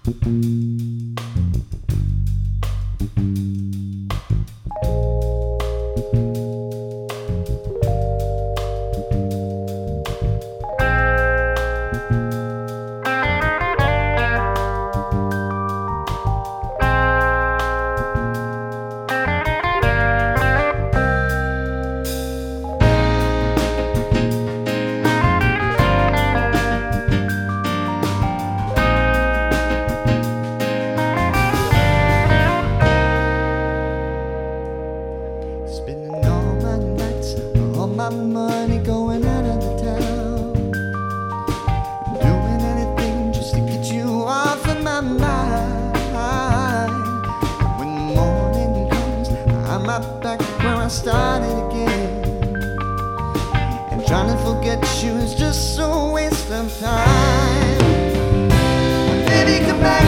Spending all my nights, all my money going out of the town, doing anything just to get you off of my mind. When the morning comes, I'm right back where I started again, and trying to forget you is just a waste of time. Baby, come back.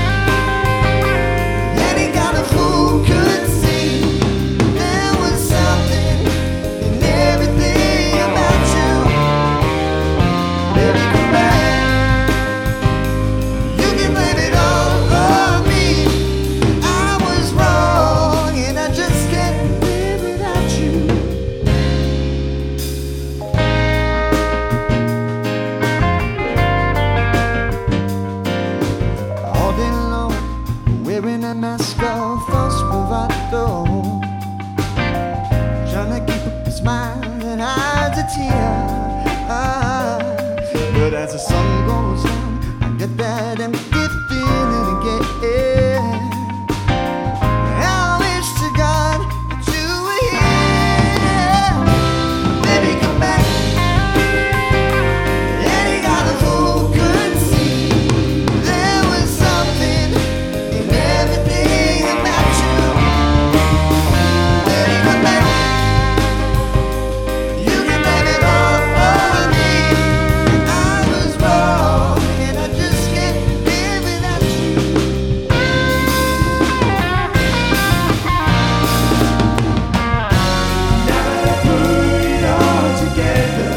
Any kind of fool could see there was something in everything about you. Baby, come back. You can blame it all on me. I was wrong and I just can't live without you. All day long, wearing a mask of false bravado, trying to keep up a smile that hides a tear. But as the sun goes down, I get that empty feeling again. I wish to God that you were here. Baby, come back. Any kind of fool could see there was something in everything about you. Baby, come back. You can blame it all on me. I was wrong and I just can't live without you. Now that I put it all together,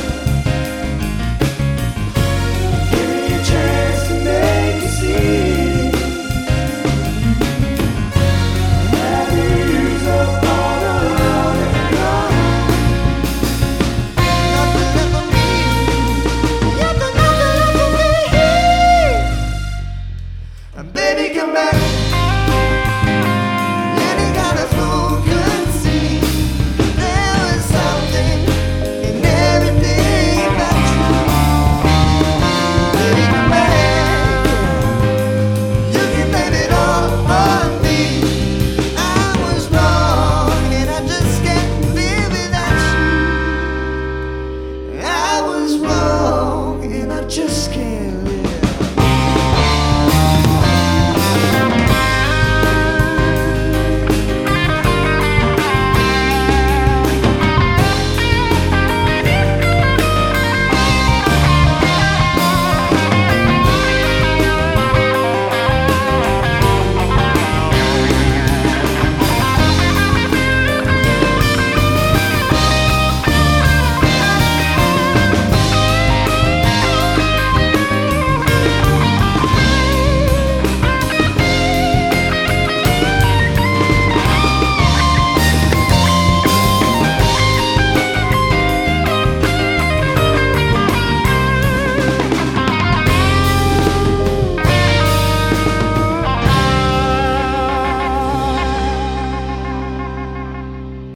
give me a chance to make you see. Have you used up all the love that you got? Nothing left for me. Nothing left for me. And baby, come back. Any kind of fool could see there was something in everything about you. Baby, come back. You can blame it all on me. I was wrong and I just can't live without you. I was wrong and I just